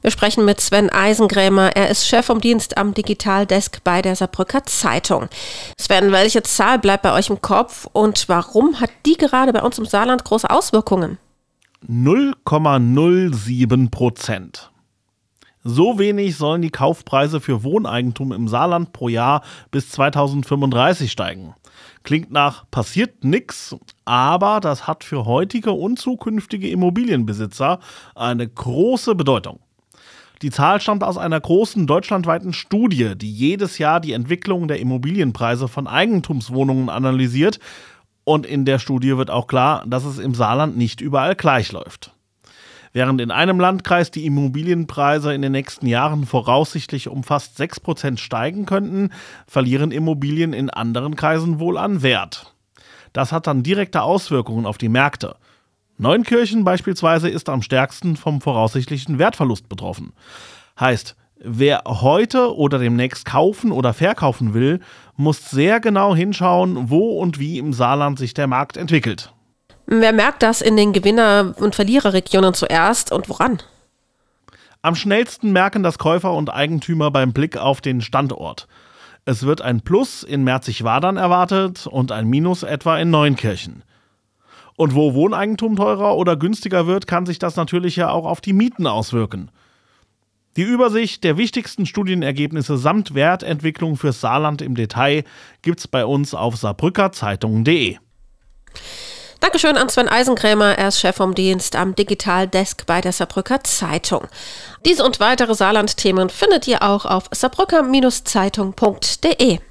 Wir sprechen mit Sven Eisengrämer. Er ist Chef vom Dienst am Digitaldesk bei der Saarbrücker Zeitung. Sven, welche Zahl bleibt bei euch im Kopf und warum hat die gerade bei uns im Saarland große Auswirkungen? 0,07%. So wenig sollen die Kaufpreise für Wohneigentum im Saarland pro Jahr bis 2035 steigen. Klingt nach passiert nix, aber das hat für heutige und zukünftige Immobilienbesitzer eine große Bedeutung. Die Zahl stammt aus einer großen deutschlandweiten Studie, die jedes Jahr die Entwicklung der Immobilienpreise von Eigentumswohnungen analysiert. Und in der Studie wird auch klar, dass es im Saarland nicht überall gleich läuft. Während in einem Landkreis die Immobilienpreise in den nächsten Jahren voraussichtlich um fast 6% steigen könnten, verlieren Immobilien in anderen Kreisen wohl an Wert. Das hat dann direkte Auswirkungen auf die Märkte. Neunkirchen beispielsweise ist am stärksten vom voraussichtlichen Wertverlust betroffen. Heißt, wer heute oder demnächst kaufen oder verkaufen will, muss sehr genau hinschauen, wo und wie im Saarland sich der Markt entwickelt. Wer merkt das in den Gewinner- und Verliererregionen zuerst und woran? Am schnellsten merken das Käufer und Eigentümer beim Blick auf den Standort. Es wird ein Plus in Merzig-Wadern erwartet und ein Minus etwa in Neunkirchen. Und wo Wohneigentum teurer oder günstiger wird, kann sich das natürlich ja auch auf die Mieten auswirken. Die Übersicht der wichtigsten Studienergebnisse samt Wertentwicklung fürs Saarland im Detail gibt's bei uns auf saarbrückerzeitung.de. Dankeschön an Sven Eisengrämer, er ist Chef vom Dienst am Digitaldesk bei der Saarbrücker Zeitung. Diese und weitere Saarland-Themen findet ihr auch auf saarbrücker-zeitung.de.